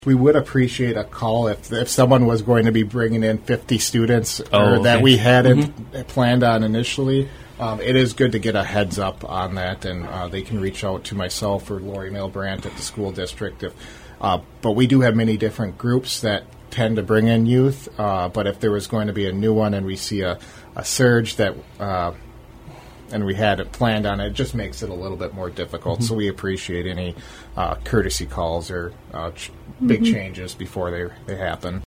We would appreciate a call if someone was going to be bringing in 50 students that we hadn't planned on initially. It is good to get a heads up on that, and they can reach out to myself or Lori Milbrandt at the school district. But we do have many different groups that tend to bring in youth. But if there was going to be a new one and we see a surge that and we had it planned on, it just makes it a little bit more difficult. So we appreciate any courtesy calls or big changes before they happen.